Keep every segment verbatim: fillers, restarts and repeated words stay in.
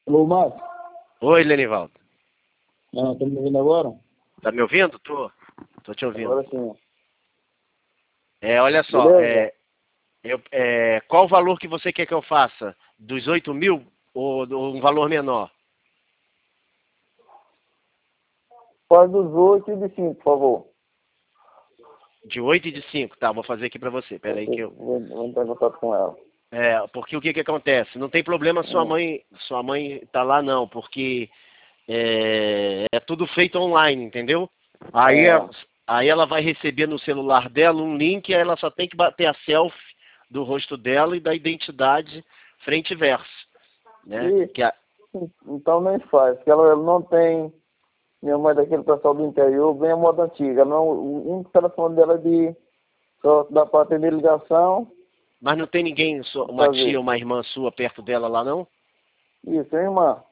Alô, Márcio? Oi, Lenivaldo. Ah, tá me ouvindo agora? Tá me ouvindo? Tô. Tô te ouvindo. Agora sim. É, olha só, Beleza? é, eu, é, qual o valor que você quer que eu faça? Dos oito mil ou, ou um valor menor? Faz dos oito e de cinco, por favor. De oito e de cinco, tá, vou fazer aqui pra você. Pera aí que Ok, eu... vou, vou entrar em contato com ela. É, porque o que que acontece? Não tem problema sua Hum. mãe, sua mãe tá lá não, porque é, é tudo feito online, entendeu? Aí, a- Ah, aí ela vai receber no celular dela um link, aí ela só tem que bater a selfie do rosto dela e da identidade frente e verso, né? e Que a- então nem faz, porque ela, ela não tem. Minha mãe é daquele pessoal do interior, bem a moda antiga. Não, o único telefone dela é de. Só dá para atender ligação mas não tem ninguém, sua- e uma tia, fazer. uma irmã sua perto dela lá não? Isso, hein, irmã?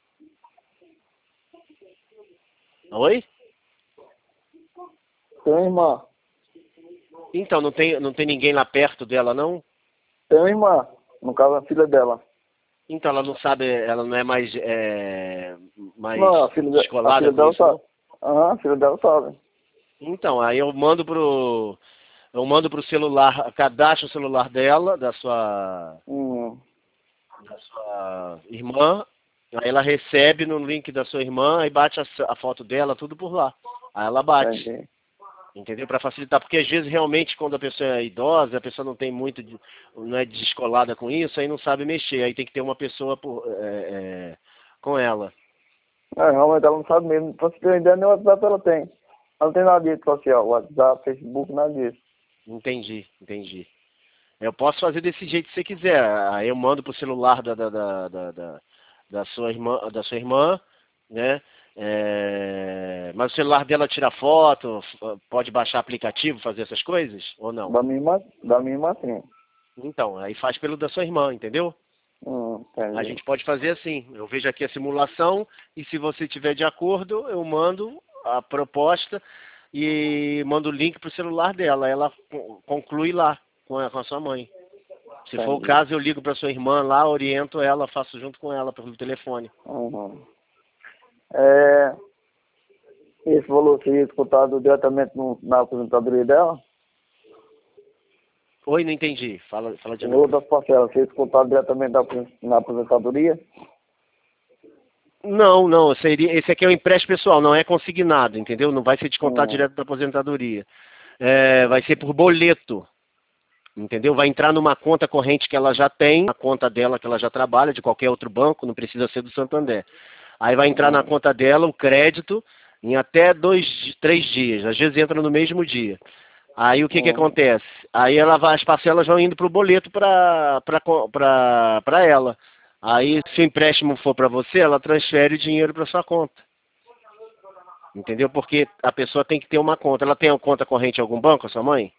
Oi? Tem uma irmã. Então, não tem, não tem ninguém lá perto dela não? Tem uma irmã. No caso, a filha dela. Então ela não sabe, ela não é mais, é, mais Não, a filha, de- a descolada filha com dela isso sabe. não? Aham, a filha dela sabe. Então, aí eu mando pro, eu mando pro celular, cadastro o celular dela, da sua, Hum, da sua irmã, aí ela recebe no link da sua irmã, aí bate a, a foto dela, tudo por lá. Aí ela bate, entendi. entendeu? Para facilitar, porque às vezes realmente quando a pessoa é idosa, a pessoa não tem muito, de- não é descolada com isso, aí não sabe mexer, aí tem que ter uma pessoa por, é, é, com ela. É, realmente ela não sabe mesmo. Pra você ter uma ideia, nem o WhatsApp ela tem. Ela não tem nada de rede social. WhatsApp, Facebook, nada disso. Entendi, entendi. Eu posso fazer desse jeito se você quiser. Aí eu mando pro celular da, da, da, da, da- da sua irmã, da sua irmã, né? É, mas o celular dela tira foto, f- pode baixar aplicativo, fazer essas coisas ou não? Da minha irmã, da minha irmã sim. Então, aí faz pelo da sua irmã, entendeu? Hum, A entendi. gente pode fazer assim. Eu vejo aqui a simulação e se você tiver de acordo, eu mando a proposta e mando o link pro celular dela. Ela con- conclui lá com a, com a sua mãe. Se for o Entendi. caso, eu ligo para sua irmã lá, oriento ela, faço junto com ela pelo telefone. Uhum. É, esse valor seria disputado diretamente no, na aposentadoria dela? Oi, não entendi. Fala, fala de O valor novo. das parcelas seria disputado diretamente na, aposen- na aposentadoria? Não, não, seria, esse aqui é um empréstimo pessoal, não é consignado, entendeu? Não vai ser descontado Hum, direto da aposentadoria. É, vai ser por boleto, entendeu? Vai entrar numa conta corrente que ela já tem, a conta dela que ela já trabalha, de qualquer outro banco, não precisa ser do Santander. Aí vai entrar na uhum, conta dela o crédito em até dois, três dias, às vezes entra no mesmo dia. Aí o que que uhum, acontece? Aí ela vai, as parcelas vão indo pro boleto para para ela. Aí se o empréstimo for para você, ela transfere o dinheiro para sua conta. Entendeu? Porque a pessoa tem que ter uma conta. Ela tem uma conta corrente em algum banco, a sua mãe?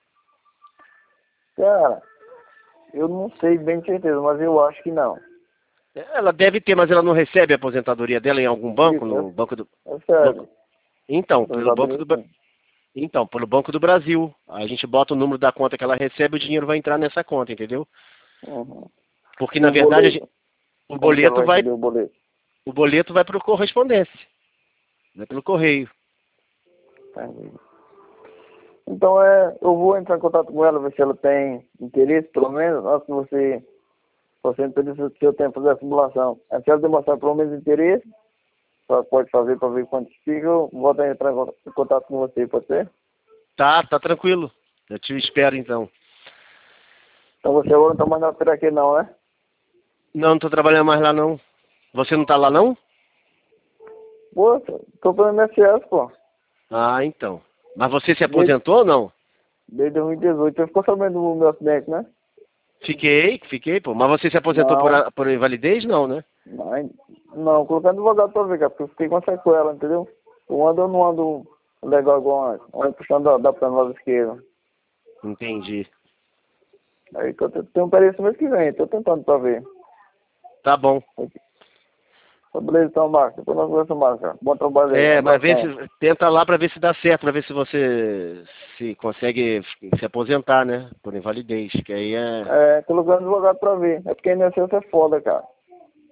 cara, eu não sei bem de certeza, mas eu acho que não. Ela deve ter, mas ela não recebe a aposentadoria dela em algum banco, Isso, no banco do é, é sério. banco. Então, pelo banco Aposentadoria do Bra- sim. então, pelo Banco do Brasil. A gente bota o número da conta que ela recebe, o dinheiro vai entrar nessa conta, entendeu? Uhum. Porque E na o verdade a boleto? gente- o Como que ela boleto vai vai receber o boleto? o boleto vai para correspondência, vai pelo correio. Entendi. Então é, eu vou entrar em contato com ela, ver se ela tem interesse, pelo menos, antes de você, você me pedir se eu tenho que fazer a simulação. É, se ela demonstrar pelo menos interesse, ela pode fazer para ver quanto fica, eu vou até entrar em con- em contato com você, pode ser? Tá, tá tranquilo. Eu te espero então. Então você agora não está mais na feira aqui não, né? Não, não tô trabalhando mais lá não. Você não tá lá não? Pô, tô pelo M S S, pô. Ah, então. Mas você se Desde, aposentou ou não? desde dois mil e dezoito. Você ficou sabendo do meu acidente, né? Fiquei, fiquei, pô. Mas você se aposentou por, Não, a- por invalidez? Não, né? não, não, colocando advogado pra ver, cara, porque eu fiquei com sequela, entendeu? Eu ando, eu não ando legal igual antes. Ando puxando da, da perna lado esquerdo. Entendi. Aí que eu te- tenho um período mês que vem, tô tentando pra ver. Tá bom. Tá, beleza, então, Marcos. Depois nós conversamos mais, cara. Bom trabalho aí. Um É, mas vê abração. se, tenta lá pra ver se dá certo, pra ver se você se consegue se aposentar, né? Por invalidez, que aí é... É, colocando advogado pra ver. É porque a I N S S é foda, cara.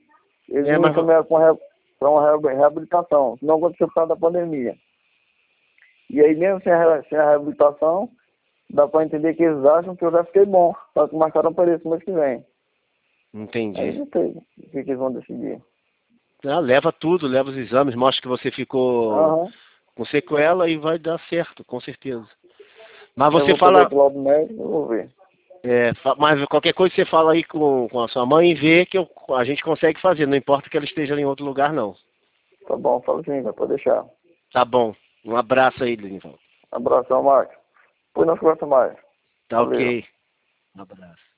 Eles É, me mas... encaminharam para uma re- reabilitação, não aconteceu por causa da pandemia. E aí mesmo sem a, re- sem a reabilitação, dá para entender que eles acham que eu já fiquei bom, só que marcaram para esse mês que vem. Entendi. Aí não sei o que, que eles vão decidir. Ah, leva tudo, leva os exames, mostra que você ficou Aham. com sequela e vai dar certo, com certeza. Mas Eu você vou poder fala, ir lá do médico, eu vou ver. é, fa- mas qualquer coisa você fala aí com, com a sua mãe e vê que eu- a gente consegue fazer, não importa que ela esteja em outro lugar, não. Tá bom, fala assim, vai poder deixar. Tá bom. Um abraço aí, Linival. Abração, Marcos. Depois nós conversamos mais. Tá Valeu. ok. Um abraço.